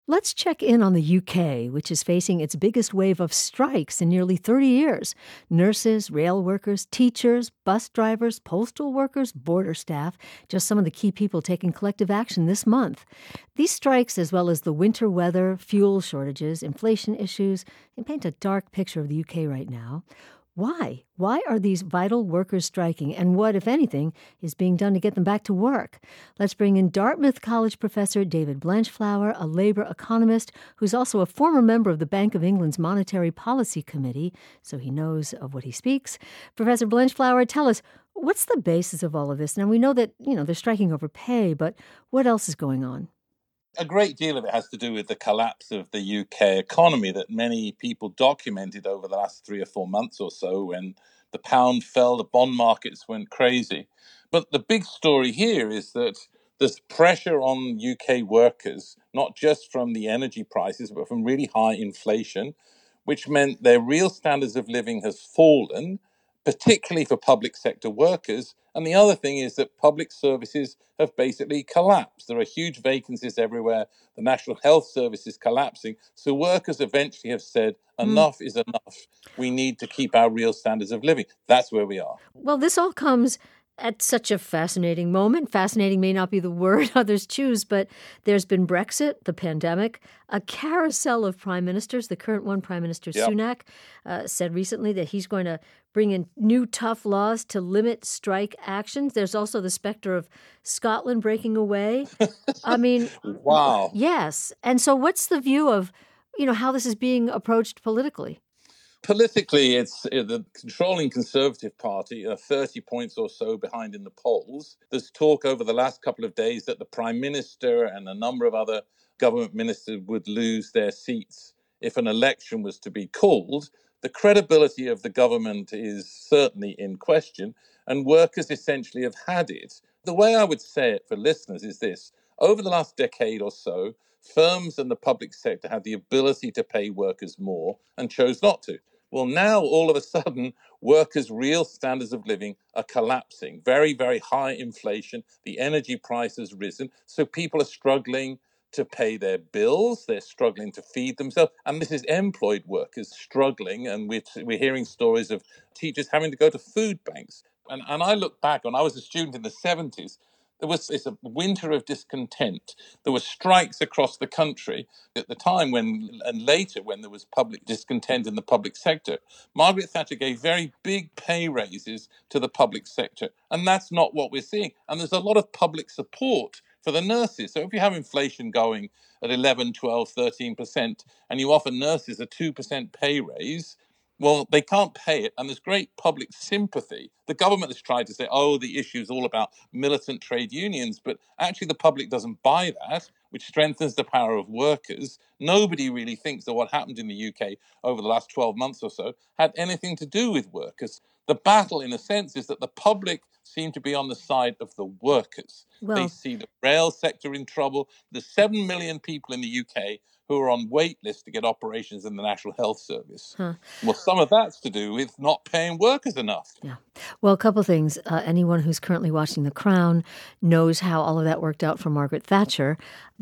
Let's check in on the UK, which is facing its biggest wave of strikes in nearly 30 years. Nurses, rail workers, teachers, bus drivers, postal workers, border staff, just some of the key people taking collective action this month. These strikes, as well as the winter weather, fuel shortages, inflation issues, they paint a dark picture of the UK right now. Why? Why are these vital workers striking, and what, if anything, is being done to get them back to work? Let's bring in Dartmouth College professor David Blanchflower, a labor economist who's also a former member of the Bank of England's Monetary Policy Committee, so he knows of what he speaks. Professor Blanchflower, tell us, what's the basis of all of this? Now, we know that, they're striking over pay, but what else is going on? A great deal of it has to do with the collapse of the UK economy that many people documented over the last 3 or 4 months or so when the pound fell, the bond markets went crazy. But the big story here is that there's pressure on UK workers, not just from the energy prices, but from really high inflation, which meant their real standards of living has fallen, particularly for public sector workers. And the other thing is that public services have basically collapsed. There are huge vacancies everywhere. The National Health Service is collapsing. So workers eventually have said, enough is enough. We need to keep our real standards of living. That's where we are. Well, this all comes at such a fascinating moment. Fascinating may not be the word others choose, but there's been Brexit, the pandemic, a carousel of prime ministers. The current one, Prime Minister Sunak, said recently that he's going to bring in new tough laws to limit strike actions. There's also the specter of Scotland breaking away. I mean, Wow. yes. And so what's the view of, how this is being approached politically? Politically, it's the controlling Conservative Party are 30 points or so behind in the polls. There's talk over the last couple of days that the Prime Minister and a number of other government ministers would lose their seats if an election was to be called. The credibility of the government is certainly in question, and workers essentially have had it. The way I would say it for listeners is this. Over the last decade or so, firms and the public sector had the ability to pay workers more and chose not to. Well, now all of a sudden, workers' real standards of living are collapsing. Very, very high inflation. The energy price has risen. So people are struggling to pay their bills. They're struggling to feed themselves. And this is employed workers struggling. And we're hearing stories of teachers having to go to food banks. And I look back when I was a student in the 70s, it's a winter of discontent. There were strikes across the country at the time and later when there was public discontent in the public sector. Margaret Thatcher gave very big pay raises to the public sector, and that's not what we're seeing. And there's a lot of public support for the nurses. So if you have inflation going at 11, 12, 13%, and you offer nurses a 2% pay raise, well, they can't pay it, and there's great public sympathy. The government has tried to say, oh, the issue is all about militant trade unions, but actually the public doesn't buy that, which strengthens the power of workers. Nobody really thinks that what happened in the UK over the last 12 months or so had anything to do with workers. The battle, in a sense, is that the public seem to be on the side of the workers. They see the rail sector in trouble. There's 7 million people in the UK who are on wait lists to get operations in the National Health Service. Well, some of that's to do with not paying workers enough. Yeah. Well, a couple of things. Anyone who's currently watching The Crown knows how all of that worked out for Margaret Thatcher.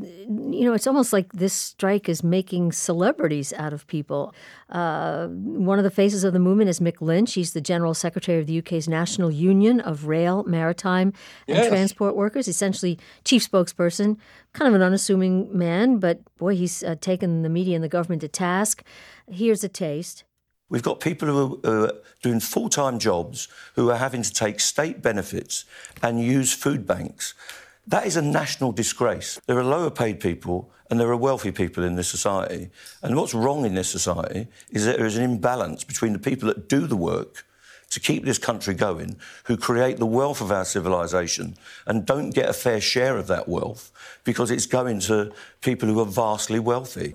It's almost like this strike is making celebrities out of people. One of the faces of the movement is Mick Lynch. He's the General Secretary of the UK's National Union of Rail, Maritime and Transport Workers, essentially chief spokesperson, kind of an unassuming man, but boy, he's taken the media and the government to task. Here's a taste. We've got people who are doing full-time jobs who are having to take state benefits and use food banks. That is a national disgrace. There are lower-paid people and there are wealthy people in this society. And what's wrong in this society is that there is an imbalance between the people that do the work to keep this country going, who create the wealth of our civilisation and don't get a fair share of that wealth because it's going to people who are vastly wealthy.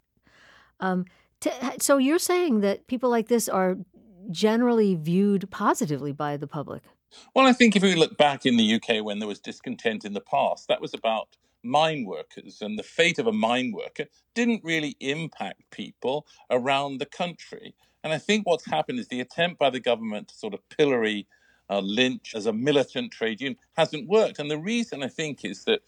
So you're saying that people like this are generally viewed positively by the public? Well, I think if we look back in the UK when there was discontent in the past, that was about mine workers, and the fate of a mine worker didn't really impact people around the country. And I think what's happened is the attempt by the government to sort of pillory Lynch as a militant trade union hasn't worked. And the reason, I think, is that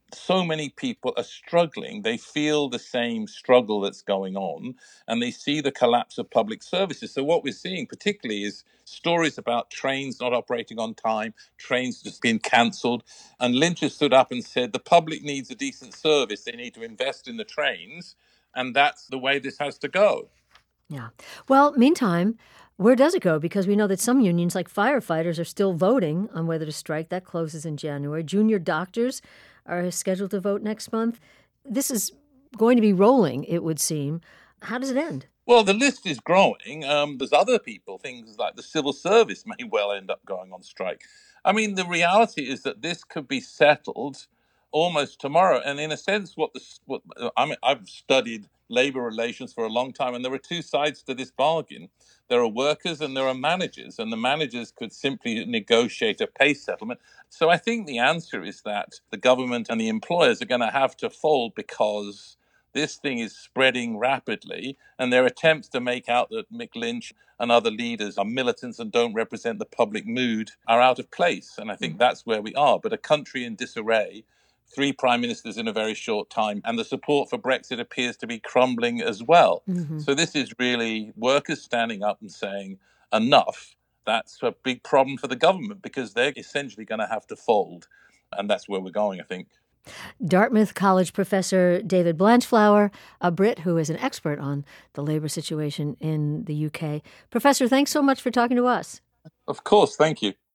so many people are struggling. They feel the same struggle that's going on, and they see the collapse of public services. So what we're seeing particularly is stories about trains not operating on time, trains just being cancelled. And Lynch has stood up and said the public needs a decent service. They need to invest in the trains, and that's the way this has to go. Yeah. Well, meantime, where does it go? Because we know that some unions, like firefighters, are still voting on whether to strike. That closes in January. Junior doctors are scheduled to vote next month. This is going to be rolling, it would seem. How does it end? Well, the list is growing. There's other people, things like the civil service may well end up going on strike. I mean, the reality is that this could be settled almost tomorrow. And in a sense, I've studied labor relations for a long time, and there are two sides to this bargain. There are workers and there are managers, and the managers could simply negotiate a pay settlement. So I think the answer is that the government and the employers are going to have to fold because this thing is spreading rapidly, and their attempts to make out that Mick Lynch and other leaders are militants and don't represent the public mood are out of place. And I think that's where we are. But a country in disarray, 3 prime ministers in a very short time, and the support for Brexit appears to be crumbling as well. Mm-hmm. So this is really workers standing up and saying, enough. That's a big problem for the government because they're essentially going to have to fold. And that's where we're going, I think. Dartmouth College professor David Blanchflower, a Brit who is an expert on the labor situation in the UK. Professor, thanks so much for talking to us. Of course, thank you.